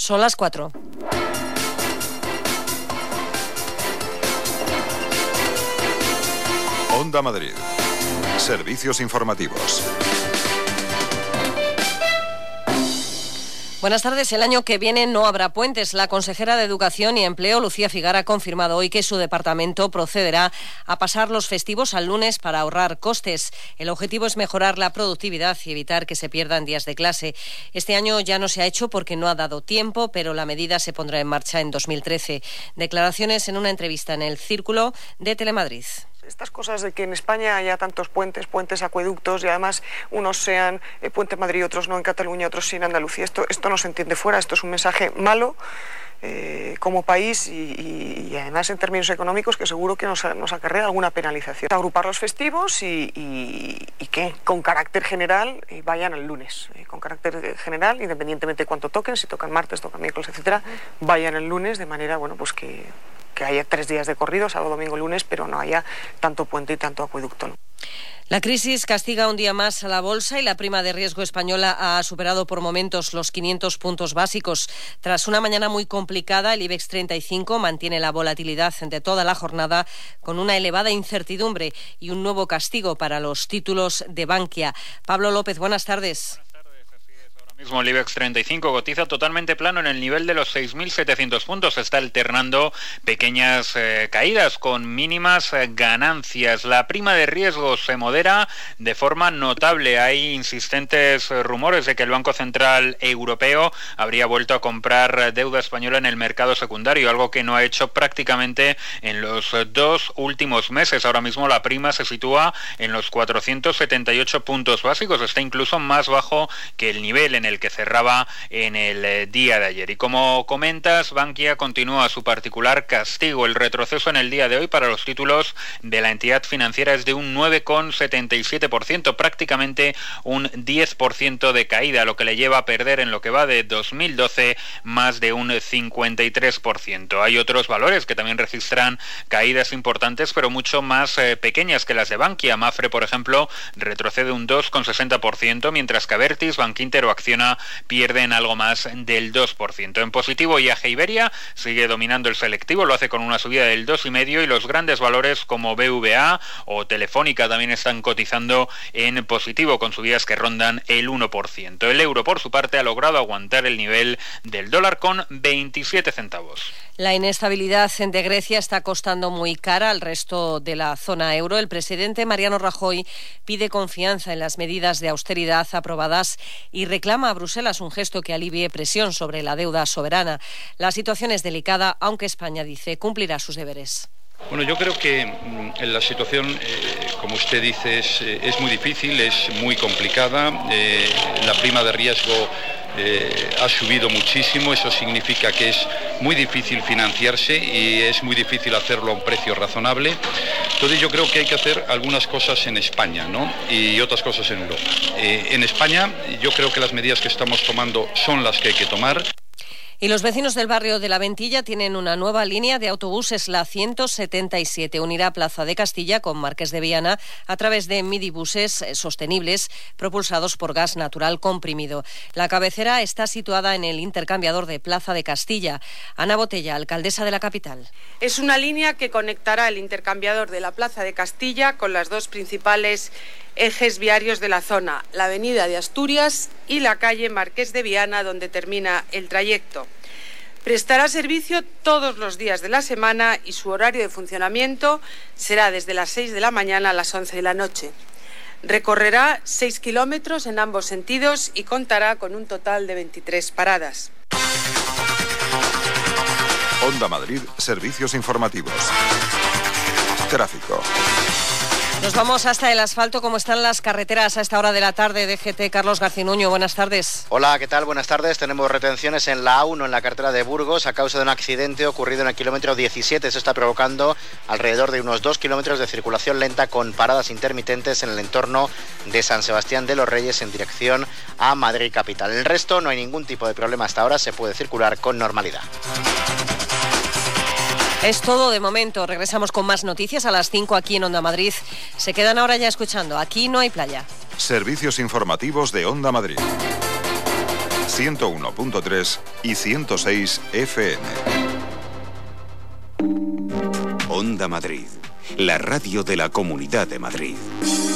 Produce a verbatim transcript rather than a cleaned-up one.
Son las cuatro. Onda Madrid. Servicios informativos. Buenas tardes. El año que viene no habrá puentes. La consejera de Educación y Empleo, Lucía Figara, ha confirmado hoy que su departamento procederá a pasar los festivos al lunes para ahorrar costes. El objetivo es mejorar la productividad y evitar que se pierdan días de clase. Este año ya no se ha hecho porque no ha dado tiempo, pero la medida se pondrá en marcha en dos mil trece. Declaraciones en una entrevista en El Círculo de Telemadrid. Estas cosas de que en España haya tantos puentes, puentes, acueductos, y además unos sean eh, Puente Madrid, otros no en Cataluña, otros sí en Andalucía, esto, esto no se entiende fuera, esto es un mensaje malo eh, como país y, y, y además en términos económicos que seguro que nos, nos acarrea alguna penalización. Agrupar los festivos y, y, y que con carácter general eh, vayan el lunes, eh, con carácter general, independientemente de cuánto toquen, si tocan martes, tocan miércoles, etcétera, vayan el lunes de manera, bueno, pues que... que haya tres días de corrido, sábado, domingo, lunes, pero no haya tanto puente y tanto acueducto, ¿no? La crisis castiga un día más a la bolsa y la prima de riesgo española ha superado por momentos los quinientos puntos básicos. Tras una mañana muy complicada, el IBEX treinta y cinco mantiene la volatilidad de toda la jornada con una elevada incertidumbre y un nuevo castigo para los títulos de Bankia. Pablo López, buenas tardes. Mismo el IBEX treinta y cinco cotiza totalmente plano en el nivel de los seis mil setecientos puntos. Está alternando pequeñas eh, caídas con mínimas eh, ganancias. La prima de riesgo se modera de forma notable. Hay insistentes eh, rumores de que el Banco Central Europeo habría vuelto a comprar deuda española en el mercado secundario, algo que no ha hecho prácticamente en los eh, dos últimos meses. Ahora mismo la prima se sitúa en los cuatrocientos setenta y ocho puntos básicos. Está incluso más bajo que el nivel en el que cerraba en el día de ayer. Y como comentas, Bankia continúa su particular castigo. El retroceso en el día de hoy para los títulos de la entidad financiera es de un nueve coma setenta y siete por ciento, prácticamente un diez por ciento de caída, lo que le lleva a perder en lo que va de dos mil doce más de un cincuenta y tres por ciento. Hay otros valores que también registran caídas importantes, pero mucho más eh, pequeñas que las de Bankia. Mapfre, por ejemplo, retrocede un dos coma sesenta por ciento, mientras que Abertis, Bankinter o Acciona pierden algo más del dos por ciento. En positivo, I A G Iberia sigue dominando el selectivo, lo hace con una subida del dos coma cinco por ciento y los grandes valores como B V A o Telefónica también están cotizando en positivo con subidas que rondan el uno por ciento. El euro, por su parte, ha logrado aguantar el nivel del dólar con veintisiete centavos. La inestabilidad de Grecia está costando muy cara al resto de la zona euro. El presidente Mariano Rajoy pide confianza en las medidas de austeridad aprobadas y reclama a Bruselas un gesto que alivie presión sobre la deuda soberana. La situación es delicada, aunque España, dice, cumplirá sus deberes. Bueno, yo creo que mmm, la situación, eh, como usted dice, es, eh, es muy difícil, es muy complicada. Eh, la prima de riesgo eh, ha subido muchísimo, eso significa que es muy difícil financiarse y es muy difícil hacerlo a un precio razonable. Entonces yo creo que hay que hacer algunas cosas en España, ¿no? Y otras cosas en Europa. Eh, en España yo creo que las medidas que estamos tomando son las que hay que tomar. Y los vecinos del barrio de La Ventilla tienen una nueva línea de autobuses, la ciento setenta y siete. Unirá Plaza de Castilla con Marqués de Viana a través de midibuses sostenibles propulsados por gas natural comprimido. La cabecera está situada en el intercambiador de Plaza de Castilla. Ana Botella, alcaldesa de la capital. Es una línea que conectará el intercambiador de la Plaza de Castilla con las dos principales ejes viarios de la zona, la avenida de Asturias y la calle Marqués de Viana, donde termina el trayecto. Prestará servicio todos los días de la semana y su horario de funcionamiento será desde las seis de la mañana a las once de la noche. Recorrerá seis kilómetros en ambos sentidos y contará con un total de veintitrés paradas. Onda Madrid, servicios informativos. Tráfico. Nos vamos hasta el asfalto. ¿Cómo están las carreteras a esta hora de la tarde? D G T, Carlos Garcinuño, buenas tardes. Hola, ¿qué tal? Buenas tardes. Tenemos retenciones en la A uno, en la carretera de Burgos, a causa de un accidente ocurrido en el kilómetro diecisiete. Eso está provocando alrededor de unos dos kilómetros de circulación lenta con paradas intermitentes en el entorno de San Sebastián de los Reyes en dirección a Madrid capital. El resto, no hay ningún tipo de problema hasta ahora, se puede circular con normalidad. Es todo de momento. Regresamos con más noticias a las cinco aquí en Onda Madrid. Se quedan ahora ya escuchando Aquí no hay playa. Servicios informativos de Onda Madrid. ciento uno punto tres y ciento seis F M. Onda Madrid, la radio de la Comunidad de Madrid.